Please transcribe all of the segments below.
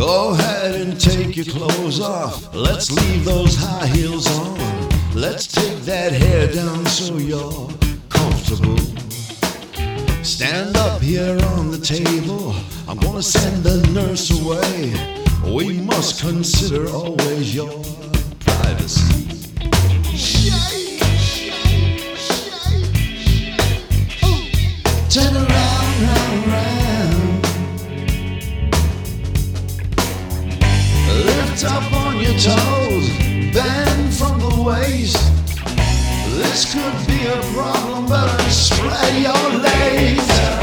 Go ahead and take your clothes off. Let's leave those high heels on. Let's take that hair down so you're comfortable. Stand up here on the table. I'm gonna send the nurse away. We must consider always your privacy. Shake, shake, shake, shake. Ooh. Turn around, round, round. Lift up on your toes. Bend from the waist. This could be a problem, but spread your legs.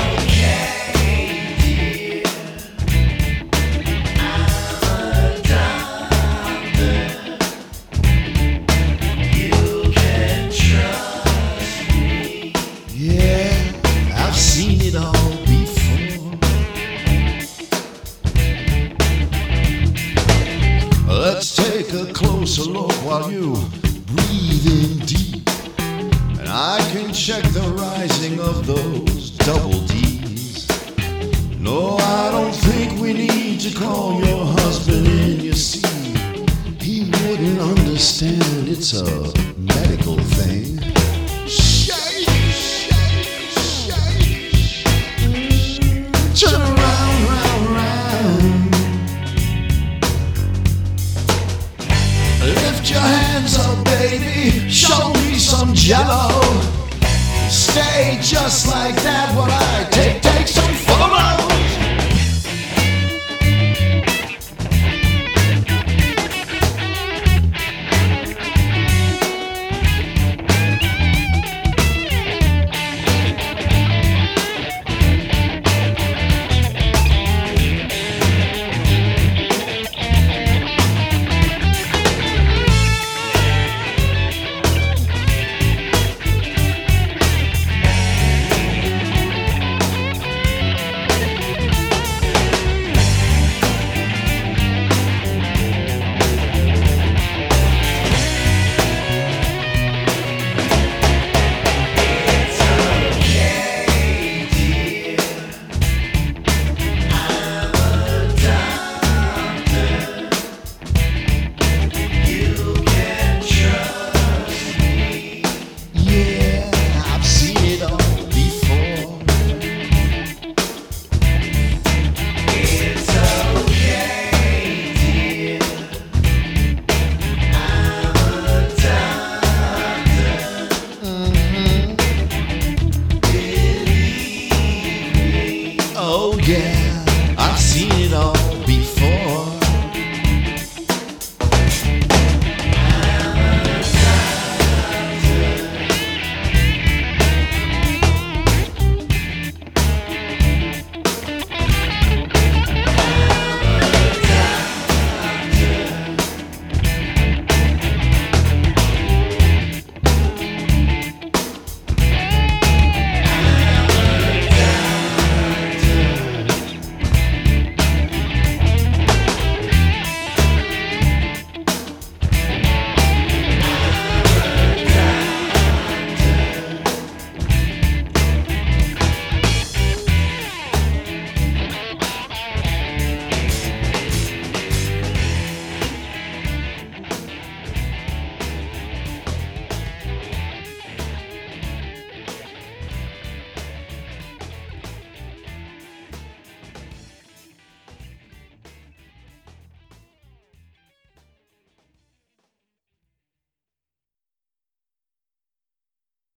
I've seen it all before. Let's take a closer look while you breathe in deep, and I can check the rising of those double D's. No, I don't think we need to call your husband in, you see. He wouldn't understand, it's a medical thing. Turn around, round, round. Lift your hands up, baby. Show me some jello. Stay just like that while I take some photos. Oh yeah.